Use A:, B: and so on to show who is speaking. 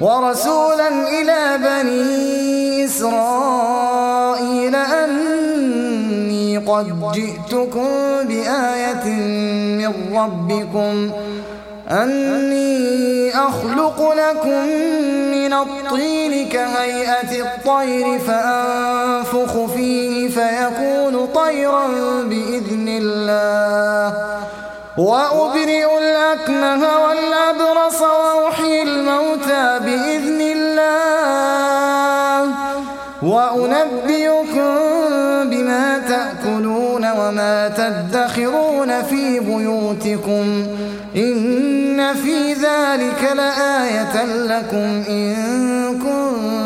A: ورسولا إلى بني إسرائيل أني قد جئتكم بآية من ربكم أني أخلق لكم من الطين كهيئة الطير فأنفخ فيه فيكون طيرا بإذن الله وأبرئ الأكمه والأبرص وأحيي الموتى بإذن الله وأنبئكم بما تأكلون وما تدخرون في بيوتكم إن في ذلك لآية لكم إن كنتم